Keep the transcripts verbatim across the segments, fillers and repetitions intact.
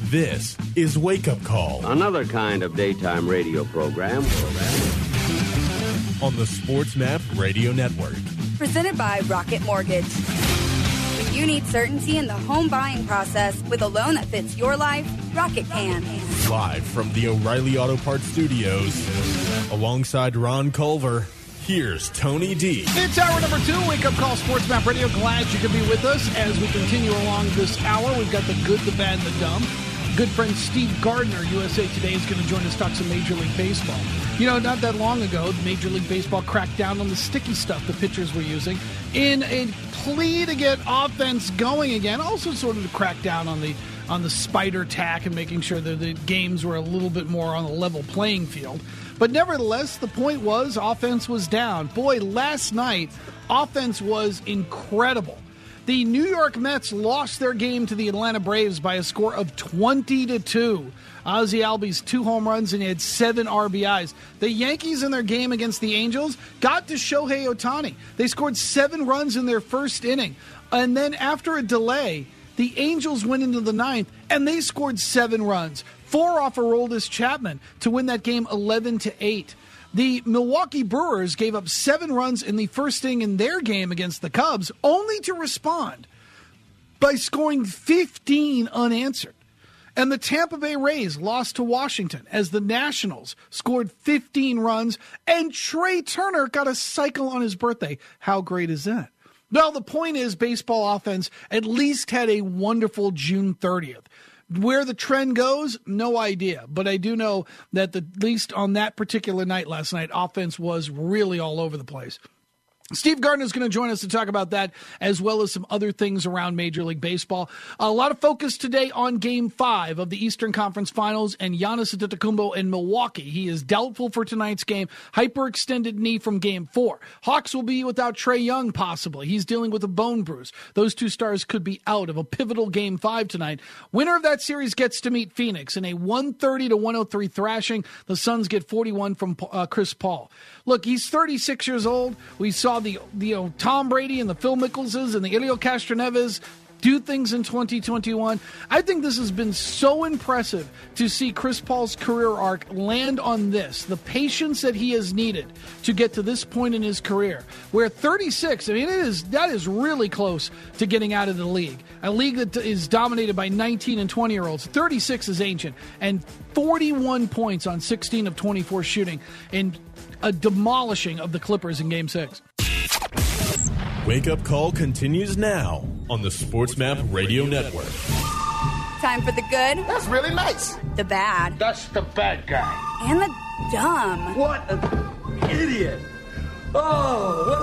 This is Wake Up Call. Another kind of daytime radio program. On the SportsMap Radio Network. Presented by Rocket Mortgage. When you need certainty in the home buying process with a loan that fits your life, Rocket can. Live from the O'Reilly Auto Parts Studios. Alongside Ron Culver, here's Tony D. It's hour number two, Wake Up Call SportsMap Radio. Glad you could be with us as we continue along this hour. We've got the good, the bad, and the dumb. Good friend Steve Gardner, U S A Today, is going to join us to talk some Major League Baseball. You know, not that long ago, Major League Baseball cracked down on the sticky stuff the pitchers were using in a plea to get offense going again. Also sort of to crack down on the on the spider tack and making sure that the games were a little bit more on a level playing field. But nevertheless, the point was offense was down. Boy, last night, offense was incredible. The New York Mets lost their game to the Atlanta Braves by a score of twenty to two. Ozzie Albies two home runs and he had seven R B Is. The Yankees in their game against the Angels got to Shohei Ohtani. They scored seven runs in their first inning. And then after a delay, the Angels went into the ninth and they scored seven runs. Four off Aroldis Chapman to win that game eleven to eight. The Milwaukee Brewers gave up seven runs in the first inning in their game against the Cubs, only to respond by scoring fifteen unanswered. And the Tampa Bay Rays lost to Washington as the Nationals scored fifteen runs, and Trey Turner got a cycle on his birthday. How great is that? Well, the point is baseball offense at least had a wonderful June thirtieth. Where the trend goes, no idea. But I do know that the, at least on that particular night last night, offense was really all over the place. Steve Gardner is going to join us to talk about that, as well as some other things around Major League Baseball. A lot of focus today on Game five of the Eastern Conference Finals and Giannis Antetokounmpo in Milwaukee. He is doubtful for tonight's game. Hyperextended knee from Game four. Hawks will be without Trae Young, possibly. He's dealing with a bone bruise. Those two stars could be out of a pivotal Game five tonight. Winner of that series gets to meet Phoenix in a one thirty to one oh three thrashing. The Suns get forty-one from uh, Chris Paul. Look, he's thirty-six years old. We saw the, the you know, Tom Brady and the Phil Mickleses and the Elio Castroneves do things in twenty twenty-one. I think this has been so impressive to see Chris Paul's career arc land on this, the patience that he has needed to get to this point in his career, where thirty-six, I mean, it is that is really close to getting out of the league. A league that is dominated by nineteen and twenty-year-olds. thirty-six is ancient, and forty-one points on sixteen of twenty-four shooting, and a demolishing of the Clippers in Game six. Wake Up Call continues now on the SportsMap Radio Network. Time for the good. That's really nice. The bad. That's the bad guy. And the dumb. What an idiot. Oh, what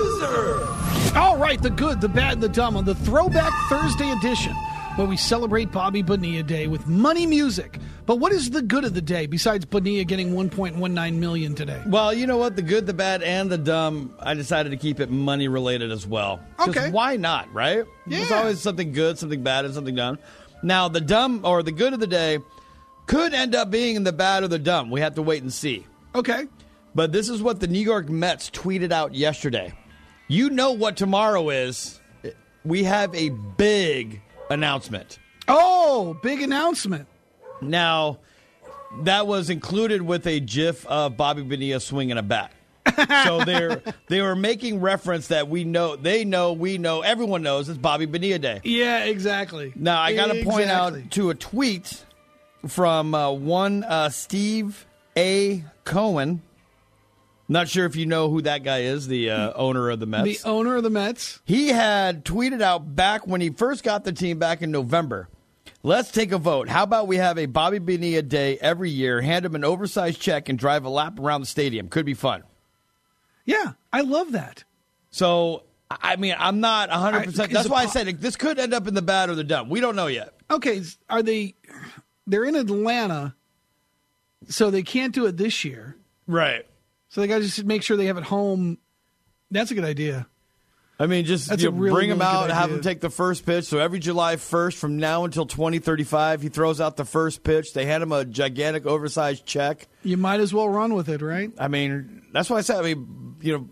a loser. All right, the good, the bad, and the dumb on the Throwback Thursday edition, where we celebrate Bobby Bonilla Day with money music. But what is the good of the day besides Bonilla getting one point one nine million dollars today? Well, you know what? The good, the bad, and the dumb, I decided to keep it money related as well. Okay. Why not, right? Yeah. There's always something good, something bad, and something dumb. Now, the dumb or the good of the day could end up being in the bad or the dumb. We have to wait and see. Okay. But this is what the New York Mets tweeted out yesterday. You know what tomorrow is. We have a big announcement. Oh, big announcement. Now, that was included with a gif of Bobby Bonilla swinging a bat. So they're they were making reference that we know, they know, we know, everyone knows it's Bobby Bonilla Day. Yeah, exactly. Now, I got to exactly. point out to a tweet from uh, one uh, Steve A. Cohen. Not sure if you know who that guy is, the uh, owner of the Mets. The owner of the Mets. He had tweeted out back when he first got the team back in November. Let's take a vote. How about we have a Bobby Bonilla Day every year, hand him an oversized check, and drive a lap around the stadium? Could be fun. Yeah, I love that. So, I mean, I'm not one hundred percent. I, That's why po- I said it, this could end up in the bad or the dumb. We don't know yet. Okay, are they – they're in Atlanta, so they can't do it this year. Right. So they got to just make sure they have it home. That's a good idea. I mean, just That's you a know, really, bring him really out, good have idea. him take the first pitch. So every July first from now until twenty thirty-five, he throws out the first pitch. They hand him a gigantic, oversized check. You might as well run with it, right? I mean, that's why I said, I mean, you know,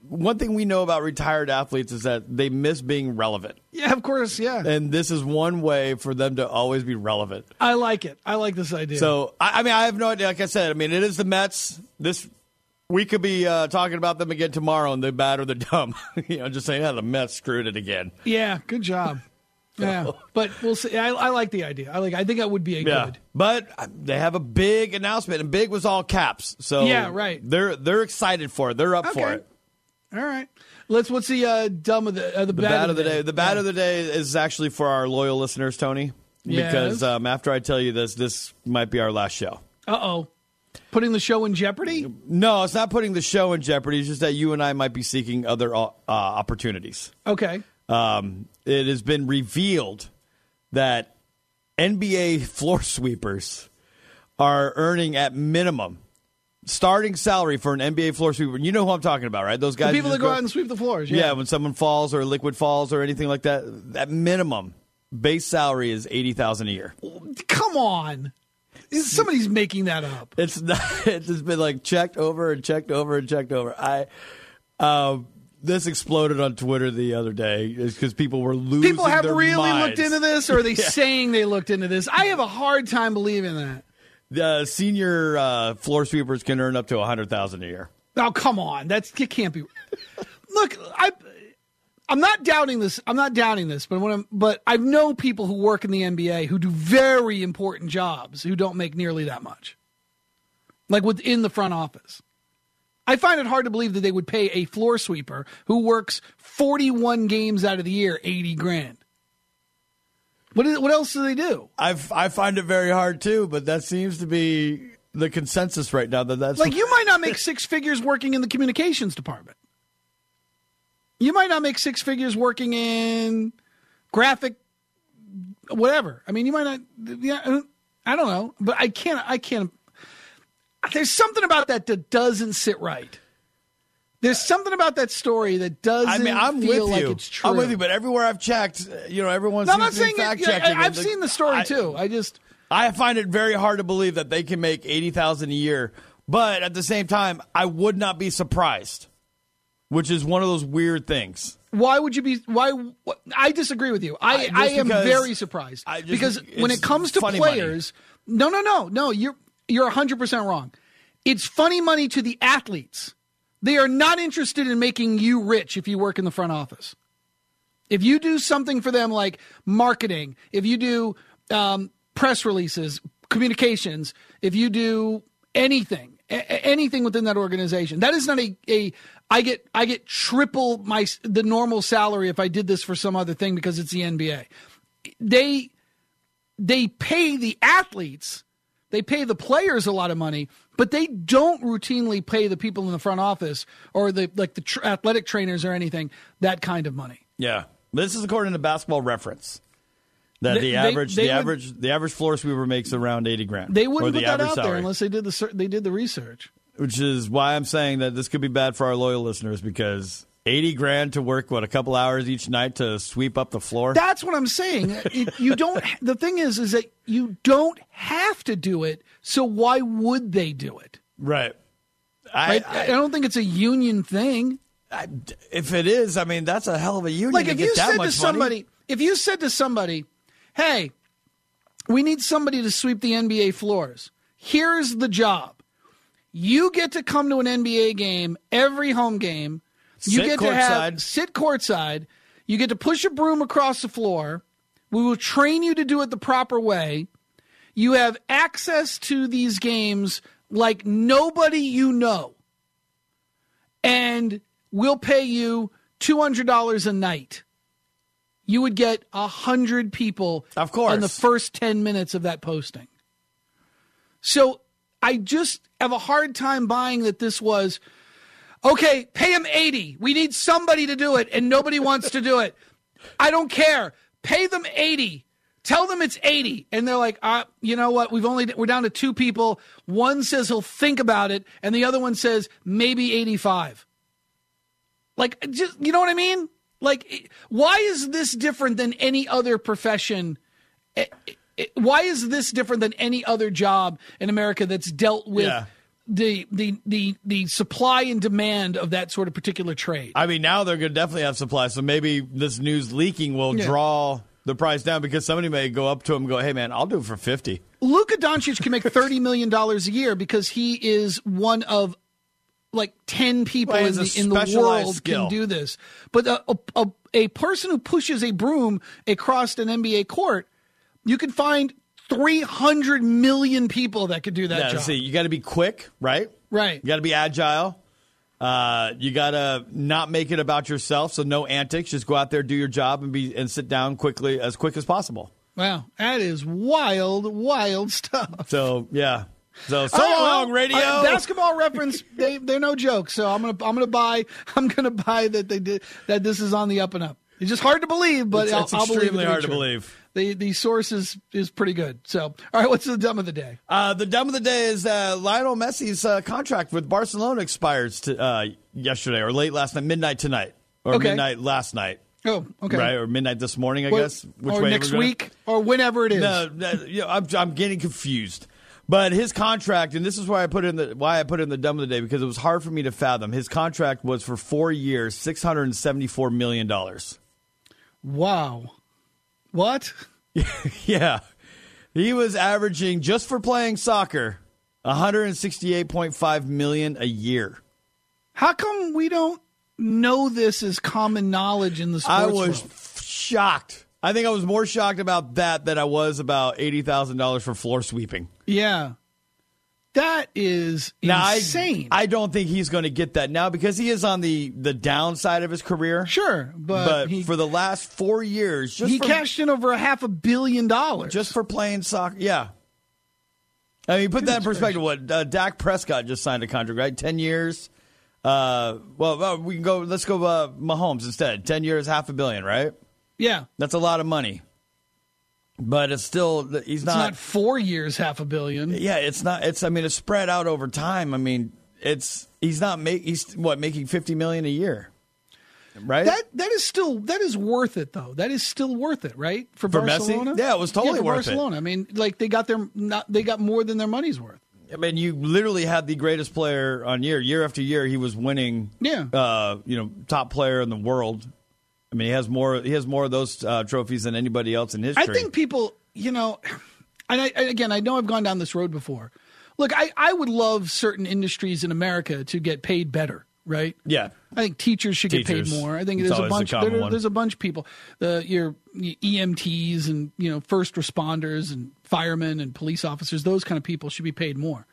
one thing we know about retired athletes is that they miss being relevant. Yeah, of course, yeah. And this is one way for them to always be relevant. I like it. I like this idea. So, I, I mean, I have no idea. Like I said, I mean, it is the Mets. This we could be uh, talking about them again tomorrow, and the bad or the dumb. you know, just saying, yeah, the Mets screwed it again. Yeah, good job. Yeah, but we'll see. I, I like the idea. I like. I think that would be a yeah. good. But they have a big announcement, and big was all caps. So yeah, right. They're they're excited for it. They're up okay. for it. All right. Let's. What's the uh, dumb of the uh, the, The bad, bad of the day. day? The bad yeah. of the day is actually for our loyal listeners, Tony. Because Yes. um, after I tell you this, this might be our last show. Uh oh. Putting the show in jeopardy? No, it's not putting the show in jeopardy. It's just that you and I might be seeking other uh, opportunities. Okay. Um, it has been revealed that N B A floor sweepers are earning at minimum starting salary for an N B A floor sweeper. You know who I'm talking about, right? Those guys. The people who that just go out and sweep the floors. Yeah. Yeah. when someone falls or liquid falls or anything like that, at minimum base salary is eighty thousand dollars a year. Come on. Somebody's making that up. It's not, it's just been like checked over and checked over and checked over. I, um, this exploded on Twitter the other day because people were losing People have their really minds. looked into this, or are they Yeah. saying they looked into this? I have a hard time believing that. The senior uh, floor sweepers can earn up to a hundred thousand dollars a year. Oh, come on. That's it can't be. Look, I I'm not doubting this. I'm not doubting this, but when I'm, but I know people who work in the N B A who do very important jobs who don't make nearly that much. Like within the front office. I find it hard to believe that they would pay a floor sweeper who works forty-one games out of the year eighty grand. What is, what else do they do? I I find it very hard too, but that seems to be the consensus right now. That that's Like you might not make six figures working in the communications department. You might not make six figures working in graphic, whatever. I mean, you might not. Yeah, I don't know, but I can't. I can't. There's something about that that doesn't sit right. There's something about that story that doesn't I mean, I'm feel with like you. it's true. I'm with you, but everywhere I've checked, you know, everyone's No, I'm not saying fact it, checking. I, I've seen the story too. I just I find it very hard to believe that they can make eighty thousand a year, but at the same time, I would not be surprised. Which is one of those weird things. Why would you be? Why? What, I disagree with you. I, I- I just am because- very surprised I just- because when it's it comes to funny players, no, no, no, no. You're you're one hundred percent wrong. It's funny money to the athletes. They are not interested in making you rich if you work in the front office. If you do something for them like marketing, if you do um, press releases, communications, if you do anything, a- anything within that organization, that is not a, a I get I get triple my the normal salary if I did this for some other thing because it's the N B A. They they pay the athletes, they pay the players a lot of money, but they don't routinely pay the people in the front office or the like the tr- athletic trainers or anything that kind of money. Yeah, this is according to Basketball Reference. That They- the they- average they the would- average the average floor sweeper makes around eighty grand. They or wouldn't the put that average out there salary. unless they did the cer- they did the research. Which is why I'm saying that this could be bad for our loyal listeners because eighty grand to work what a couple hours each night to sweep up the floor. That's what I'm saying. It, you don't. The thing is, is that you don't have to do it. So why would they do it? right. I, Right? I, I, don't think it's a union thing. I, if it is, I mean that's a hell of a union. Like to if get you that said much to somebody, money. if you said to somebody, "Hey, we need somebody to sweep the N B A floors. Here's the job. You get to come to an N B A game, every home game. You Sit get to have courtside. sit courtside. You get to push a broom across the floor. We will train you to do it the proper way. You have access to these games like nobody you know. And we'll pay you two hundred dollars a night." You would get one hundred people Of course. in the first ten minutes of that posting. So I just have a hard time buying that this was, okay, pay them eighty. We need somebody to do it, and nobody wants to do it. I don't care. Pay them eighty. Tell them it's eighty. And they're like, uh, you know what? We've only we're down to two people. One says he'll think about it, and the other one says maybe eighty-five. Like, just you know what I mean? Like, why is this different than any other profession? Why is this different than any other job in America that's dealt with Yeah. the the the the supply and demand of that sort of particular trade. I mean, now they're going to definitely have supply, so maybe this news leaking will Yeah. draw the price down because somebody may go up to him and go, hey, man, I'll do it for fifty. Luka Doncic can make thirty million dollars a year because he is one of like ten people Well, he in has the, a in the specialized world skill. can do this. But a, a, a, a person who pushes a broom across an N B A court, you can find three hundred million people that could do that Yeah, job. see, you got to be quick, right? Right. You got to be agile. Uh, you got to not make it about yourself, so no antics. Just go out there, do your job, and be and sit down quickly, as quick as possible. Wow, that is wild, wild stuff. So yeah. So so All right, long, well, radio. uh, Basketball Reference, they they're no joke. So I'm gonna I'm gonna buy I'm gonna buy that they did that. This is on the up and up. It's just hard to believe, but It's, I'll, it's I'll believe it extremely to be hard to true. believe. The the source is, is pretty good. So, all right, what's the dumb of the day? Uh, the dumb of the day is uh, Lionel Messi's uh, contract with Barcelona expires to, uh, yesterday or late last night, midnight tonight, or Okay. midnight last night, Oh, okay. right, or midnight this morning, I Well, guess. Which or way next we're gonna- week, or whenever it is. No, no, you know, I'm, I'm getting confused. But his contract, and this is why I put in the why I put in the dumb of the day, because it was hard for me to fathom. His contract was for four years, six hundred seventy-four million dollars. Wow. What? Yeah. He was averaging, just for playing soccer, one hundred sixty-eight point five million dollars a year. How come we don't know this as common knowledge in the sports I was world? shocked. I think I was more shocked about that than I was about eighty thousand dollars for floor sweeping. Yeah. That is Now, I- insane. I, don't think he's going to get that now because he is on the, the downside of his career. sure, but, But he, for the last four years, just he for, cashed in over a half a billion dollars. just for playing soccer, yeah. I mean, put that in Goodness perspective. What uh, Dak Prescott just signed a contract, right? Ten years. Uh, well, well, we can go. Let's go uh, Mahomes instead. Ten years, half a billion, right? yeah. That's a lot of money. But it's still he's It's not, not four years, half a billion. Yeah, it's not. It's. I mean, it's spread out over time. I mean, it's. He's not. Make. He's what making fifty million a year, right? That that is still that is worth it though. That is still worth it, right? For, For Messi? Barcelona, Yeah, it was totally for worth it. Barcelona. I mean, like they got their not they got more than their money's worth. I mean, you literally had the greatest player on year. Year after year, he was winning. Yeah. Uh, you know, top player in the world. I mean, he has more. He has more of those uh, trophies than anybody else in history. I think people, you know, and, I, and again, I know I've gone down this road before. Look, I, I would love certain industries in America to get paid better, right? Yeah. I think teachers should Teachers. get paid more. I think It's there's a always the bunch. common There, one. there's a bunch of people. The your E M Ts and you know first responders and firemen and police officers. Those kind of people should be paid more.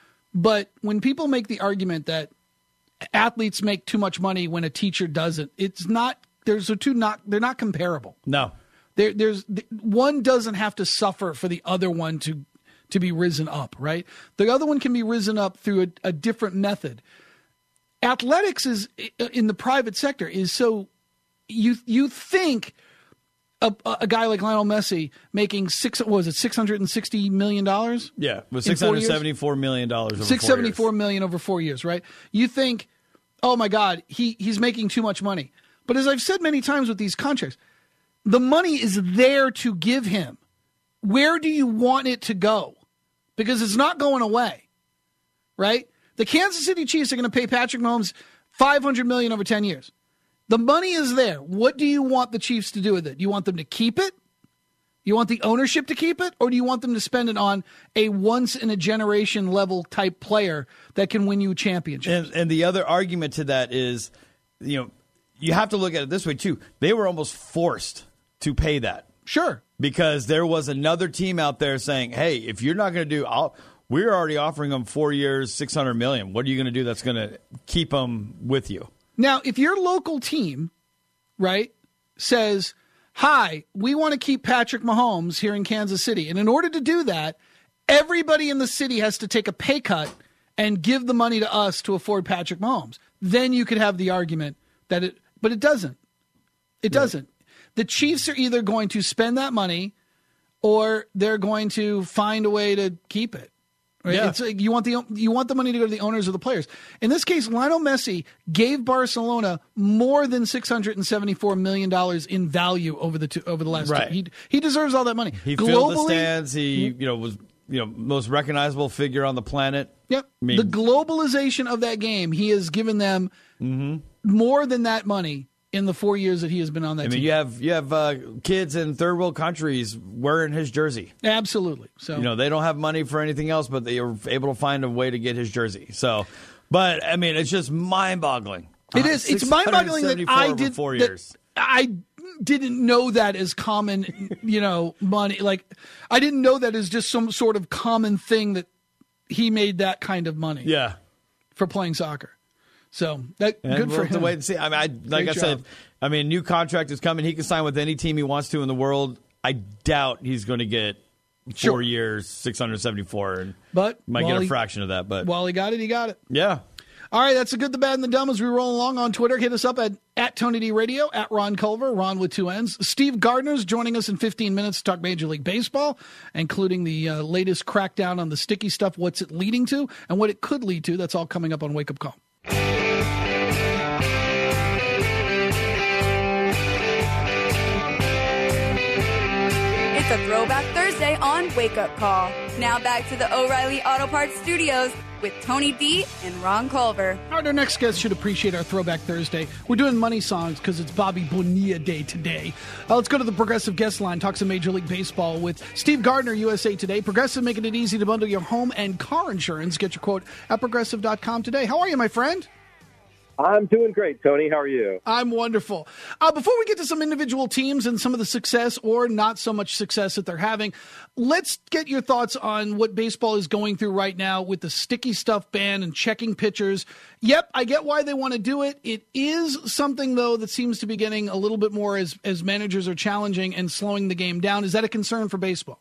But when people make the argument that athletes make too much money when a teacher doesn't, it's not. There's a two not. They're not comparable. No. There, there's one doesn't have to suffer for the other one to to be risen up, right? The other one can be risen up through a, a different method. Athletics is in the private sector is so you you think a, a guy like Lionel Messi making six what was it six hundred and sixty million dollars? Yeah, it was In six four hundred years? seventy-four million dollars. Over Six four seventy years. four million over four years, right? You think, oh my God, he he's making too much money. But as I've said many times with these contracts, the money is there to give him. Where do you want it to go? Because it's not going away, right? The Kansas City Chiefs are going to pay Patrick Mahomes five hundred million dollars over ten years. The money is there. What do you want the Chiefs to do with it? Do you want them to keep it? You want the ownership to keep it? Or do you want them to spend it on a once-in-a-generation level type player that can win you a championship? And, and the other argument to that is, you know, you have to look at it this way, too. They were almost forced to pay that. Sure. Because there was another team out there saying, hey, if you're not going to do, I'll, we're already offering them four years, six hundred million dollars. What are you going to do that's going to keep them with you? Now, if your local team, right, says, hi, we want to keep Patrick Mahomes here in Kansas City. And in order to do that, everybody in the city has to take a pay cut and give the money to us to afford Patrick Mahomes. Then you could have the argument that it, but it doesn't. It doesn't. The Chiefs are either going to spend that money or they're going to find a way to keep it. Right? Yeah. It's like you want the you want the money to go to the owners of the players. In this case, Lionel Messi gave Barcelona more than six hundred seventy-four million dollars in value over the two, over the last Right. two. He he deserves all that money. He Globally, filled the stands. He, you know, was you know most recognizable figure on the planet. Yep. I mean- the globalization of that game, he has given them Mm-hmm. more than that money in the four years that he has been on that I mean, team. you have you have uh, kids in third world countries wearing his jersey. Absolutely. So You know, they don't have money for anything else, but they are able to find a way to get his jersey. So, but I mean, it's just mind-boggling. it is. It's mind-boggling that I over did. four that years. I didn't know that as common, you know, money. Like, I didn't know that as just some sort of common thing that he made that kind of money Yeah. for playing soccer. So that And good we'll for have to him. wait and see. I mean, I, like Great I said, job. I mean, new contract is coming. He can sign with any team he wants to in the world. I doubt he's going to get four Sure. years, six hundred seventy-four, and But might while get a he- fraction of that. But While he got it, he got it. yeah, All right, that's the good, the bad, and the dumb as we roll along on Twitter. Hit us up at, at Tony D Radio, at Ron Culver, Ron with two N's. Steve Gardner's joining us in fifteen minutes to talk Major League Baseball, including the uh, latest crackdown on the sticky stuff, what's it leading to, and what it could lead to. That's all coming up on Wake Up Call. It's a Throwback Thursday on Wake Up Call. Now back to the O'Reilly Auto Parts Studios with Tony D and Ron Culver. All right, our next guest should appreciate our Throwback Thursday. We're doing money songs because it's Bobby Bonilla Day today. Uh, let's go to the Progressive guest line, talk some Major League Baseball with Steve Gardner, U S A Today. Progressive making it easy to bundle your home and car insurance. Get your quote at progressive dot com today. How are you, my friend? I'm doing great, Tony. How are you? I'm wonderful. Uh, before we get to some individual teams and some of the success or not so much success that they're having, let's get your thoughts on what baseball is going through right now with the sticky stuff ban and checking pitchers. Yep, I get why they want to do it. It is something, though, that seems to be getting a little bit more as, as managers are challenging and slowing the game down. Is that a concern for baseball?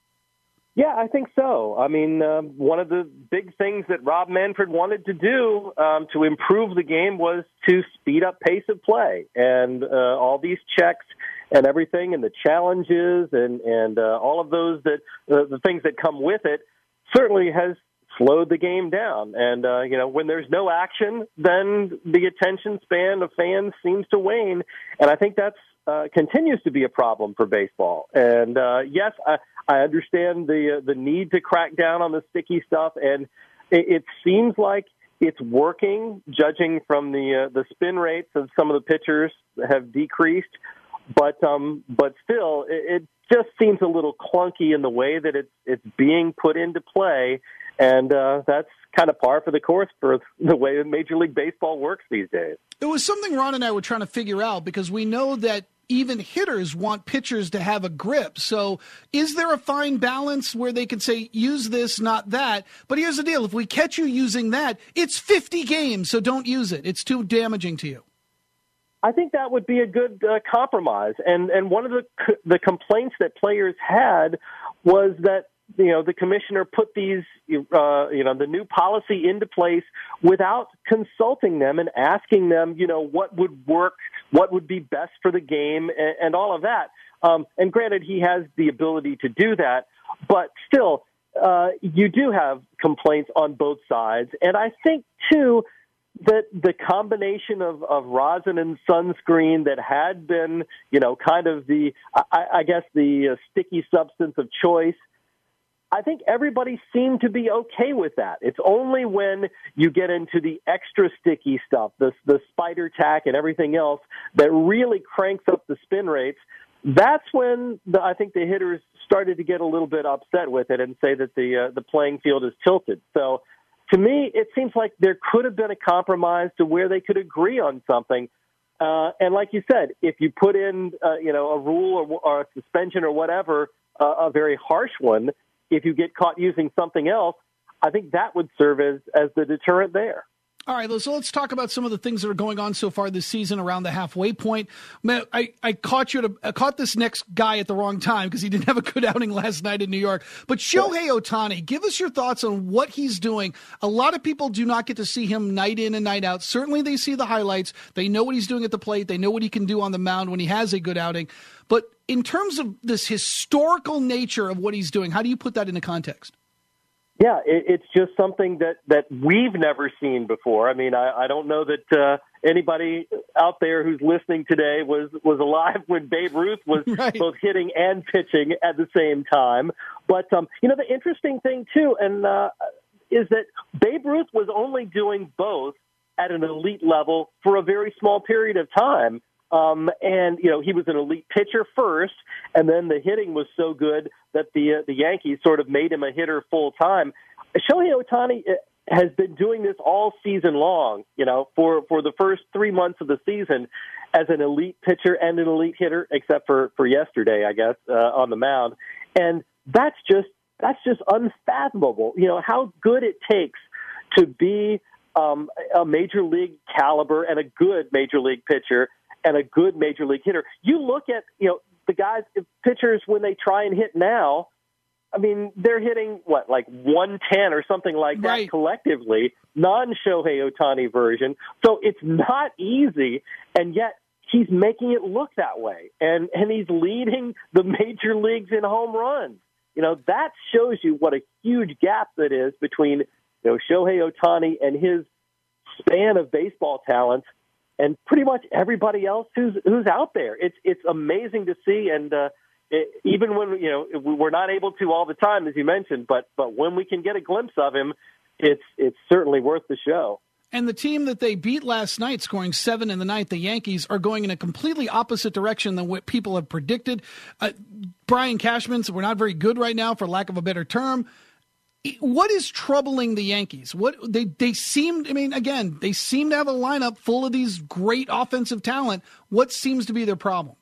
Yeah, I think so. I mean, uh, one of the big things that Rob Manfred wanted to do um, to improve the game was to speed up pace of play. And uh, all these checks and everything and the challenges and, and uh, all of those that uh, the things that come with it certainly has slowed the game down. And, uh, you know, when there's no action, then the attention span of fans seems to wane. And I think that's uh, continues to be a problem for baseball. And, uh, yes, I, I understand the uh, the need to crack down on the sticky stuff, and it, it seems like it's working, judging from the uh, the spin rates of some of the pitchers have decreased. But um, but still, it, it just seems a little clunky in the way that it's it's being put into play, and uh, that's kind of par for the course for the way Major League Baseball works these days. It was something Ron and I were trying to figure out because we know that even hitters want pitchers to have a grip. So is there a fine balance where they can say, use this, not that? But here's the deal. If we catch you using that, it's fifty games, so don't use it. It's too damaging to you. I think that would be a good uh, compromise. And and one of the the complaints that players had was that, you know, the commissioner put these, uh, you know, the new policy into place without consulting them and asking them, you know, what would work, what would be best for the game, and, and all of that. Um, and granted, he has the ability to do that, but still, uh, you do have complaints on both sides. And I think, too, that the combination of, of rosin and sunscreen that had been, you know, kind of the, I, I guess, the uh, sticky substance of choice, I think everybody seemed to be okay with that. It's only when you get into the extra sticky stuff, the, the spider tack and everything else, that really cranks up the spin rates. That's when the, I think the hitters started to get a little bit upset with it and say that the uh, the playing field is tilted. So to me, it seems like there could have been a compromise to where they could agree on something. Uh, and like you said, if you put in uh, you know, a rule or, or a suspension or whatever, uh, a very harsh one, if you get caught using something else, I think that would serve as, as the deterrent there. All right, so let's talk about some of the things that are going on so far this season around the halfway point. Man, I, I caught you to, I caught this next guy at the wrong time because he didn't have a good outing last night in New York. But Shohei Ohtani, give us your thoughts on what he's doing. A lot of people do not get to see him night in and night out. Certainly they see the highlights. They know what he's doing at the plate. They know what he can do on the mound when he has a good outing. But in terms of this historical nature of what he's doing, how do you put that into context? Yeah, it, it's just something that, that we've never seen before. I mean, I, I don't know that uh, anybody out there who's listening today was, was alive when Babe Ruth was right. both hitting and pitching at the same time. But, um, you know, the interesting thing, too, and uh, is that Babe Ruth was only doing both at an elite level for a very small period of time. Um, and, you know, he was an elite pitcher first, and then the hitting was so good that the uh, the Yankees sort of made him a hitter full time. Shohei Ohtani has been doing this all season long, you know, for, for the first three months of the season as an elite pitcher and an elite hitter, except for, for yesterday, I guess, uh, on the mound. And that's just that's just unfathomable, you know, how good it takes to be um, a major league caliber and a good major league pitcher and a good major league hitter. You look at, you know, the guys, pitchers, when they try and hit now, I mean, they're hitting, what, like one ten or something like that right. collectively, non-Shohei Ohtani version. So it's not easy, and yet he's making it look that way. And, and he's leading the major leagues in home runs. You know, that shows you what a huge gap that is between, you know, Shohei Ohtani and his span of baseball talent and pretty much everybody else who's who's out there. It's it's amazing to see, and uh, it, even when you know we're not able to all the time, as you mentioned, but but when we can get a glimpse of him, it's it's certainly worth the show. And the team that they beat last night, scoring seven in the ninth, the Yankees, are going in a completely opposite direction than what people have predicted. Uh, Brian Cashman, so we're not very good right now, for lack of a better term. What is troubling the Yankees? What they they seem, I mean, again, they seem to have a lineup full of these great offensive talent. What seems to be their problem?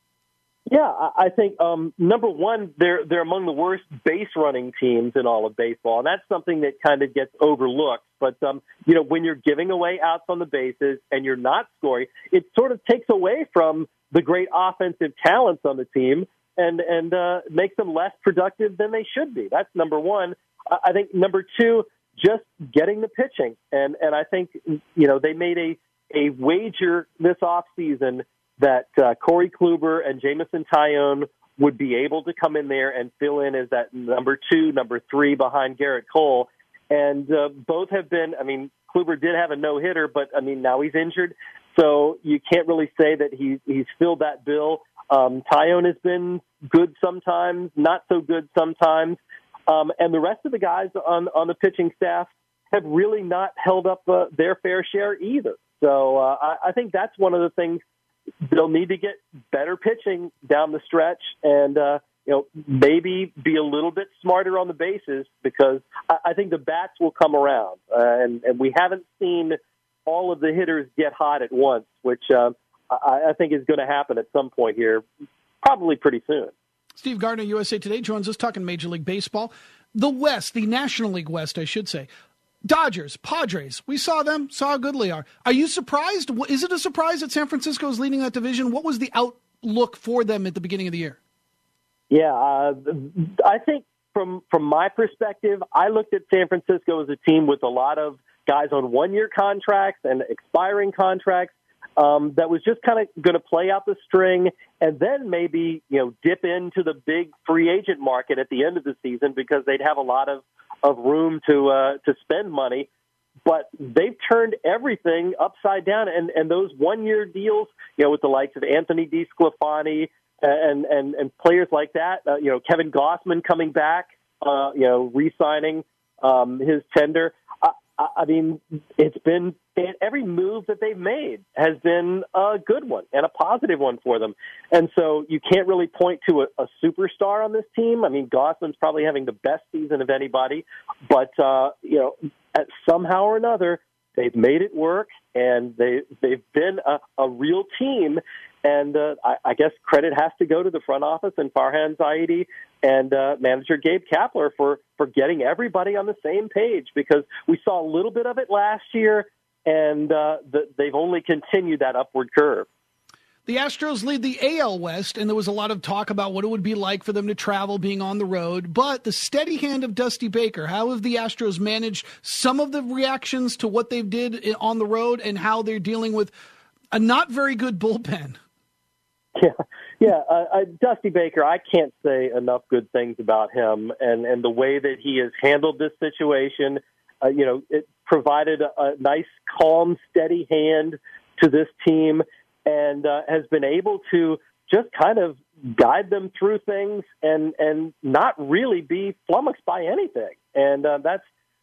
Yeah, I think um, number one, they're they're among the worst base running teams in all of baseball, and that's something that kind of gets overlooked. But um, you know, when you're giving away outs on the bases and you're not scoring, it sort of takes away from the great offensive talents on the team and and uh, makes them less productive than they should be. That's number one. I think number two, just getting the pitching. And and I think, you know, they made a, a wager this offseason that uh, Corey Kluber and Jameson Taillon would be able to come in there and fill in as that number two, number three behind Garrett Cole. And uh, both have been, I mean, Kluber did have a no-hitter, but, I mean, now he's injured. So you can't really say that he, he's filled that bill. Um, Taillon has been good sometimes, not so good sometimes. Um, and the rest of the guys on on the pitching staff have really not held up uh, their fair share either. So uh, I, I think that's one of the things. They'll need to get better pitching down the stretch, and uh, you know, maybe be a little bit smarter on the bases, because I, I think the bats will come around, uh, and, and we haven't seen all of the hitters get hot at once, which uh, I, I think is going to happen at some point here, probably pretty soon. Steve Gardner, U S A Today, joins us talking Major League Baseball. The West, the National League West, I should say. Dodgers, Padres, we saw them, saw how good they are. Are you surprised? Is it a surprise that San Francisco is leading that division? What was the outlook for them at the beginning of the year? Yeah, uh, I think from from my perspective, I looked at San Francisco as a team with a lot of guys on one-year contracts and expiring contracts. Um, that was just kind of going to play out the string and then maybe, you know, dip into the big free agent market at the end of the season because they'd have a lot of, of room to uh, to spend money. But they've turned everything upside down, and, and those one-year deals, you know, with the likes of Anthony DeSclafani and and, and players like that, uh, you know, Kevin Gossman coming back, uh, you know, re-signing um, his tender. I, I mean, it's been every move that they've made has been a good one and a positive one for them. And so you can't really point to a, a superstar on this team. I mean, Gossman's probably having the best season of anybody, but, uh, you know, at somehow or another, they've made it work, and they, they've been a, a real team. And uh, I, I guess credit has to go to the front office and Farhan Zaidi and uh, manager Gabe Kapler for, for getting everybody on the same page, because we saw a little bit of it last year, and uh, the, they've only continued that upward curve. The Astros lead the A L West, and there was a lot of talk about what it would be like for them to travel being on the road. But the steady hand of Dusty Baker, how have the Astros managed some of the reactions to what they did on the road and how they're dealing with a not very good bullpen? Yeah, yeah. Uh, uh, Dusty Baker, I can't say enough good things about him and, and the way that he has handled this situation. Uh, you know, it provided a, a nice, calm, steady hand to this team, and uh, has been able to just kind of guide them through things and, and not really be flummoxed by anything. And uh, that's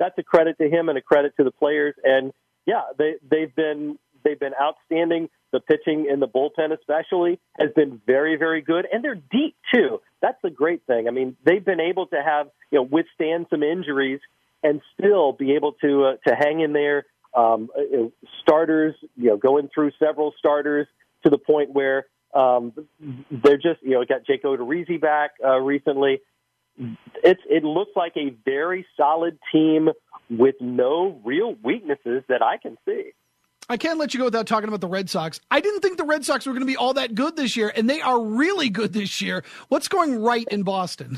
that's a credit to him and a credit to the players. And yeah, they they've been they've been outstanding. The pitching in the bullpen especially has been very, very good, and they're deep too. That's the great thing. I mean, they've been able to have you know withstand some injuries and still be able to uh, to hang in there. Um, starters, you know, going through several starters to the point where um, they're just, you know, got Jake Odorizzi back uh, recently. It's it looks like a very solid team with no real weaknesses that I can see. I can't let you go without talking about the Red Sox. I didn't think the Red Sox were going to be all that good this year, and they are really good this year. What's going right in Boston?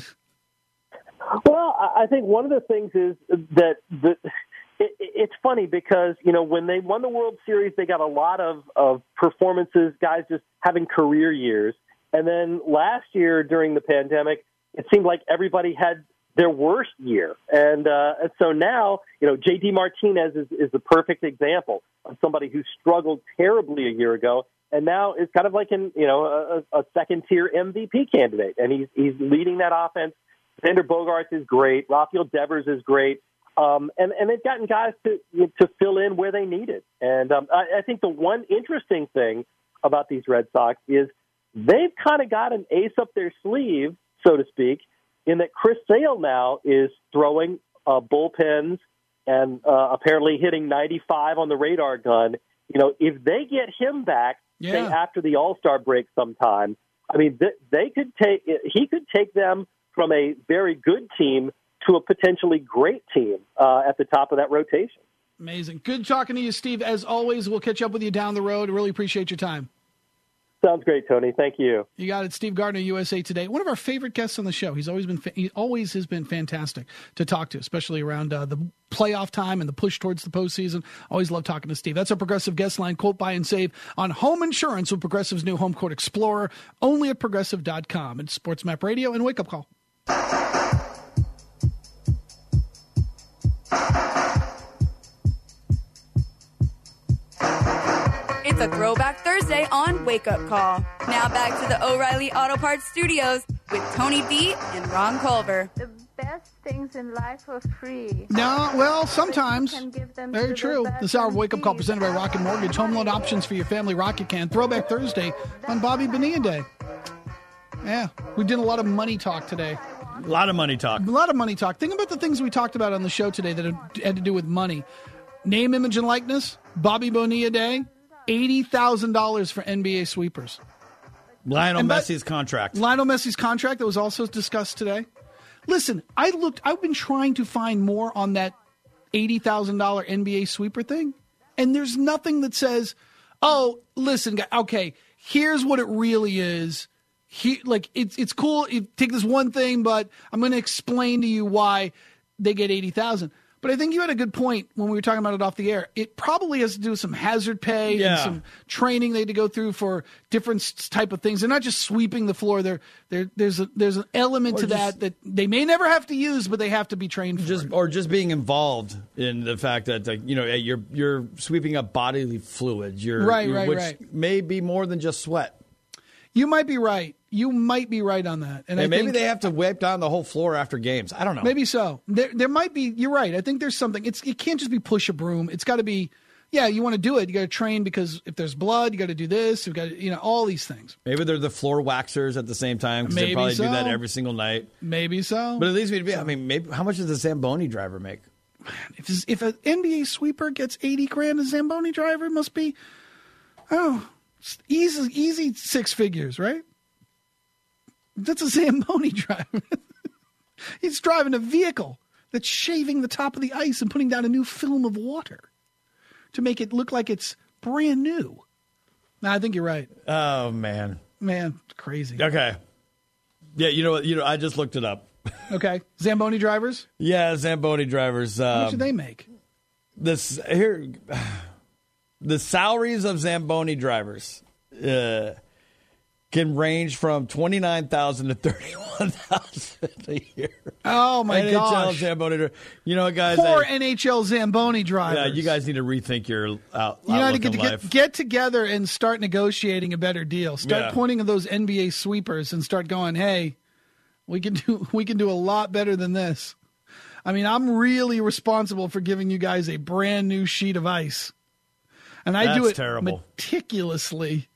Well, I think one of the things is that the, it, it's funny because, you know, when they won the World Series, they got a lot of, of performances, guys just having career years. And then last year during the pandemic, it seemed like everybody had their worst year. And, uh, and so now, you know, J D Martinez is, is the perfect example of somebody who struggled terribly a year ago and now is kind of like an, you know, a, a second-tier M V P candidate. And he's he's leading that offense. Xander Bogaerts is great. Rafael Devers is great. Um, and, and they've gotten guys to to fill in where they need it. And um, I, I think the one interesting thing about these Red Sox is they've kind of got an ace up their sleeve, so to speak, in that Chris Sale now is throwing uh, bullpens and uh, apparently hitting ninety-five on the radar gun. You know, if they get him back, yeah. say after the All-Star break sometime, I mean, th- they could take he could take them from a very good team to a potentially great team uh, at the top of that rotation. Amazing. Good talking to you, Steve. As always, we'll catch up with you down the road. Really appreciate your time. Sounds great, Tony. Thank you. You got it. Steve Gardner, U S A Today. One of our favorite guests on the show. He's always been fa- he always has been fantastic to talk to, especially around uh, the playoff time and the push towards the postseason. Always love talking to Steve. That's our Progressive guest line. Quote, buy, and save on home insurance with Progressive's new Home Quote Explorer. Only at Progressive dot com. It's Sports Map Radio and Wake Up Call. It's a Throwback Thursday on Wake Up Call. Now back to the O'Reilly Auto Parts Studios with Tony D and Ron Culver. The best things in life are free. No, well, sometimes. But you can give them Very to true. the This hour of best Wake Up Call fees. presented by Rocket Mortgage. Home loan options for your family. Rocket can. Throwback Thursday on Bobby Bonilla Day. Yeah, we did a lot of money talk today. A lot of money talk. A lot of money talk. Think about the things we talked about on the show today that had to do with money. Name, image, and likeness. Bobby Bonilla Day. eighty thousand dollars for N B A sweepers. Lionel And by- Messi's contract. Lionel Messi's contract that was also discussed today. Listen, I looked. I've been trying to find more on that eighty thousand dollars N B A sweeper thing, and there's nothing that says, "Oh, listen, guy, okay, here's what it really is." He, like it's it's cool. You take this one thing, but I'm going to explain to you why they get eighty thousand. But I think you had a good point when we were talking about it off the air. It probably has to do with some hazard pay Yeah. and some training they had to go through for different s- type of things. They're not just sweeping the floor. They're, they're, there's a, there's an element Or to just- that that they may never have to use, but they have to be trained for. Just it. or just being involved in the fact that like, you know you're you're sweeping up bodily fluids. You're, Right, you're- right, which right. may be more than just sweat. You might be right. You might be right on that. And I And maybe think, they have to wipe down the whole floor after games. I don't know. Maybe so. There, there might be. You're right. I think there's something. It's it can't just be push a broom. It's got to be. Yeah, you want to do it. You got to train because if there's blood, you got to do this. You've got to, you know, all these things. Maybe they're the floor waxers at the same time because they Maybe probably do that so. every single night. Maybe so. But at least we'd be. I mean, maybe how much does a Zamboni driver make? If this- if an N B A sweeper gets eighty grand, a Zamboni driver must be, oh, it's easy easy six figures, right? That's a Zamboni driver. He's driving a vehicle that's shaving the top of the ice and putting down a new film of water to make it look like it's brand new. No, I think you're right. Oh man, Man, it's crazy. okay, yeah. You know what? You know, I just looked it up. Okay, Zamboni drivers. Yeah, Zamboni drivers. How much Um, do they make? this here, the salaries of Zamboni drivers uh, can range from twenty nine thousand to thirty one thousand a year. Oh my N H L gosh! Zamboni, dri- you know, guys. Poor I- N H L Zamboni drivers. yeah, you guys need to rethink your out. You know, to outlook get, in to life. get get together and start negotiating a better deal. Start Yeah. pointing at those N B A sweepers and start going, "Hey, we can do we can do a lot better than this." I mean, I'm really responsible for giving you guys a brand new sheet of ice. And I That's do it terrible. meticulously.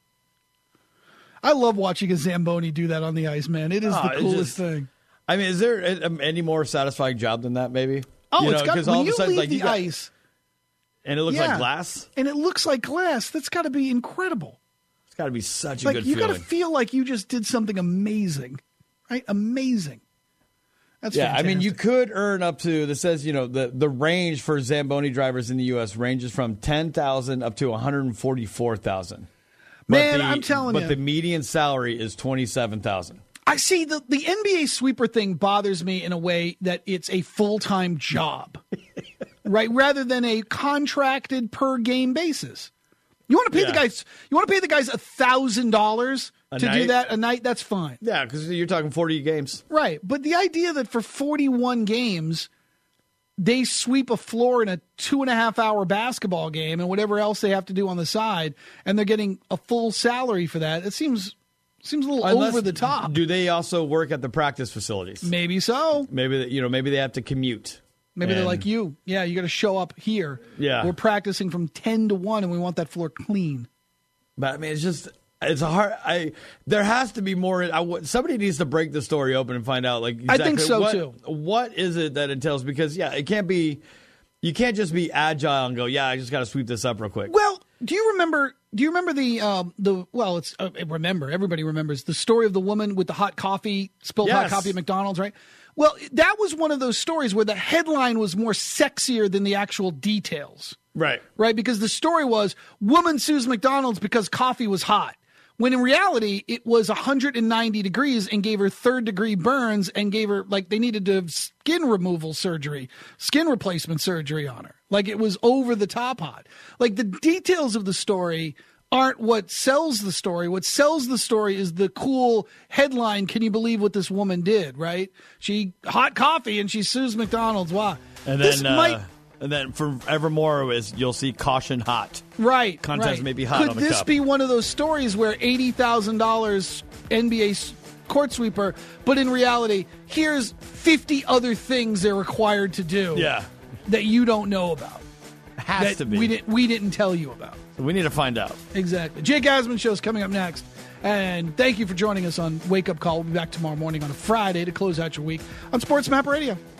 I love watching a Zamboni do that on the ice, man. It is Oh, the it's coolest just- thing. I mean, is there a- any more satisfying job than that? Maybe. Oh, you it's know, got 'cause when all of you a sudden, leave like, the you got- ice, and it looks yeah, like glass. and it looks like glass. That's got to be incredible. It's got to be such a Like good you got feeling. to feel like you just did something amazing, right? Amazing. That's Yeah, I mean, you fantastic. could earn up to. This says, you know, the the range for Zamboni drivers in the U S ranges from ten thousand up to one hundred forty four thousand. Man, I'm telling but you. But the median salary is twenty seven thousand. I see the the N B A sweeper thing bothers me in a way that it's a full time job, right? Rather than a contracted per game basis. You want to pay Yeah. the guys. You want to pay the guys a thousand dollars A to do night? that a night. That's fine, Yeah, because you're talking forty games. right? But the idea that for forty one games they sweep a floor in a two and a half hour basketball game and whatever else they have to do on the side, and they're getting a full salary for that. It seems seems a little Unless- over the top. Do they also work at the practice facilities? Maybe so. Maybe that- you know. Maybe they have to commute. Maybe they're And- like you. Yeah, you got to show up here. Yeah. We're practicing from ten to one, and we want that floor clean. But I mean, it's just it's a hard. I there has to be more. I, w- somebody needs to break the story open and find out. Like I exactly think so, what, too. What is it that entails? Because yeah, it can't be. You can't just be agile and go, yeah, I just got to sweep this up real quick. Well, do you remember? Do you remember the um, the? Well, it's uh, remember. Everybody remembers the story of the woman with the hot coffee, spilled hot Yes. coffee at McDonald's, right? Well, that was one of those stories where the headline was more sexier than the actual details. Right. Right? Because the story was woman sues McDonald's because coffee was hot. When in reality, it was one hundred ninety degrees and gave her third degree burns and gave her, like, they needed to have skin removal surgery, skin replacement surgery on her. Like, it was over the top hot. Like, the details of the story aren't what sells the story. What sells the story is the cool headline, can you believe what this woman did, right? She, hot coffee and she sues McDonald's. Why? And This then, uh, might- and then forevermore is you'll see caution hot. Right. Contest right. may be hot Could on the this cup. be one of those stories where eighty thousand dollars N B A s- court sweeper, but in reality, here's fifty other things they're required to do Yeah, that you don't know about. has that to be. we didn't we didn't tell you about. We need to find out. Exactly. Jake Asman Show's coming up next. And thank you for joining us on Wake Up Call. We'll be back tomorrow morning on a Friday to close out your week on Sports Map Radio.